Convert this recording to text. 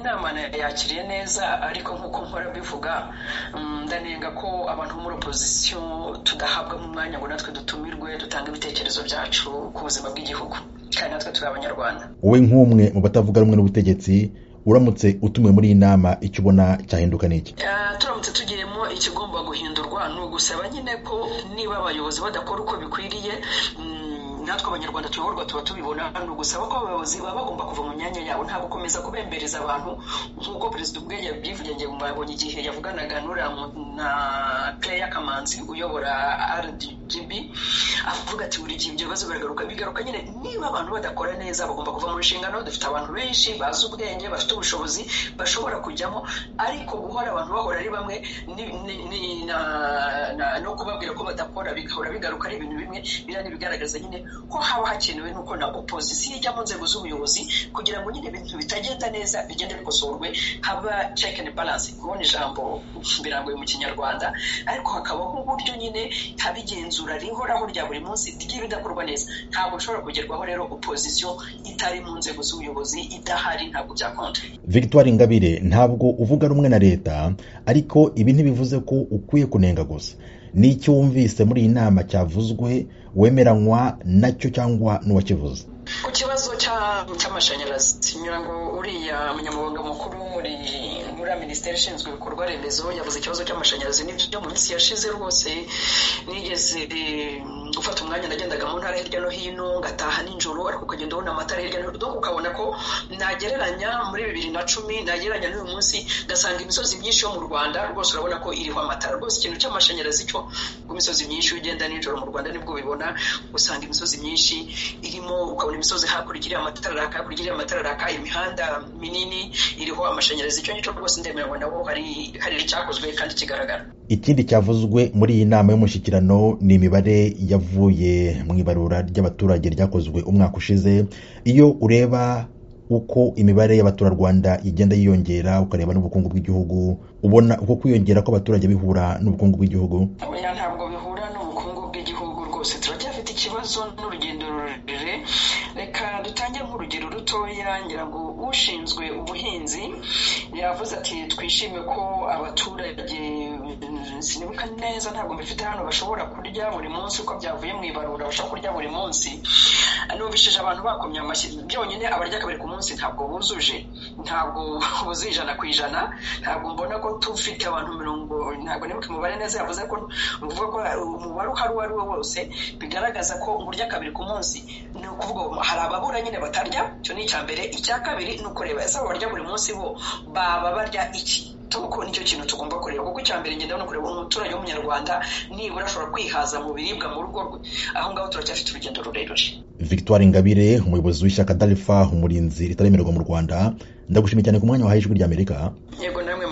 inama yakiriye neza ariko nkuko mpora bivuga ndanenga ko abantu bo muri opposition tudahabwa mu mwanya ngo natwe dutumirwe dutanga ibitekerezo byacu ku buzima bw'igihugu kandi natwe turi abanyarwanda. Wowe nk'umwe mu batavuga rumwe n'ubutegetsi uramutse utumiwe muri iyi nama icyo ubona cyahinduka n'iki? Turamutse tugiyemo ikigomba guhindurwa ni ugusaba nyine ko niba abayobozi badakora uko bikwiriye natwe abanyarwanda tuyoborwa tuba tubibona, ni ugusaba ko abayobozi baba bagomba kuva mu myanya yabo nta gukomeza kubembereza abantu nk'uko perezida ubwe yabyivugiye mbabonye igihe yavuganaga na Claire Kamanzi uyobora RGB avuga ati buri gihe ibyo bibazo bigaruka nyine niba abantu badakora neza bagomba kuva mu nshingano. Dufite abantu benshi bazi ubwenge bafite ubushobozi bashobora kujyamo, ariko guhora abantu bahora ari bamwe no kubabwira ko badakora bigahora bigaruka ari ibintu bimwe birani bigaragaza nyine ko haba hakenewe nuko na opposition ijya mu nzego z'ubuyobozi kugira ngo nyine ibintu bitagenda neza bigende bikosorwe, haba check and balance kubona ijambo birangoye mu Kinyarwanda, ariko hakabaho uburyo nyine habigenzura rihoraho rya buri munsi ry'ibidakorwa neza. Ntabwo ushobora kugerwaho rero opposition itari mu nzego z'ubuyobozi idahari, ntabwo byakonta. Victoire Ingabire, ntabwo uvuga rumwe na leta ariko ibi ntibivuze ko ukwiye kunenga gusa. N'icyo wumvise muri iyi nama cyavuzwe wemeranywa nacyo cyangwa n'uwakivuze? Ku kibazo cy'amashanyarazi nyura ngo uriya munyamabanga mukuru muri minisiteri ishinzwe ibikorwa remezo yavuze ikibazo cy'amashanyarazi n'ibyo mu minsi yashize rwose nigeze gufata umwanya nagendaga mu ntara hirya no hino ngataha nijoro ariko ukagenda ubona amatara hirya no hino ukabona ko nagereranya muri 2010 nagereranya n'uyu munsi gasanga imisozi myinshi yo mu Rwanda rwose urabona ko iriho amatara. Rwose ikintu cy'amashanyarazi cyo ku misozi myinshi ugenda nijoro mu Rwanda nibwo bibona, usanga imisozi myinshi irimo ukabona imisozi hakurikira amatara raka imihanda minini iriho amashanyarazi. Icyo ngicyo rwose ndemeranywa nabo hari icyakozwe kandi kigaragara. Ikindi cyavuzwe muri iyi nama y'umushyikirano ni imibare yavuye mu ibarura ry'abaturage ryakozwe umwaka ushize. Iyo ureba uko imibare y'abaturarwanda igenda yiyongera ukareba n'ubukungu bw'igihugu, ubona uko kwiyongera ko abaturage bihura n'ubukungu bw'igihugu? Oya, ntabwo bihura n'ubukungu bw'igihugu rwose. Turacyafite ikibazo n'urugendo rurerure. Reka dutange nk'urugero rutoya, ngira ngo ushinzwe ubuhinzi yavuze ati twishime ko abaturage sinibuka neza ntabwo mbifite hano bashobora kurya buri munsi uko byavuye mu ibarura bashobora kurya buri munsi. Nubishije abantu bakomye amashyi byonyine abarya kabiri ku munsi ntabwo buzuje, ntabwo buzuye 100%. Ntabwo mbona ko tufite abantu 70, ntabwo nibuka umubare neza yavuze ko uvuga ko umubare uhari uwo ari wo wose bigaragaza ko urya kabiri ku munsi. Ni ukuvuga hari ababura nyine batarya, cyo ni icya mbere. Icya kabiri ni ukureba ese barya buri munsi bo baba barya iki. Tuko nicyo kintu tugomba kureba, kuko icya mbere ngenda no kureba umuturage w'umunyarwanda nibura ashobora kwihaza mu biribwa mu rugo rwe. Aho ngaho turacyafite urugendo rurerure. Victoire Ingabire, umuyobozi w'ishyaka Dalfa umurinzi ritaremerwa mu Rwanda, ndagushimiye cyane ku mwanya wahaye Ijwi ry'Amerika. Yego namwe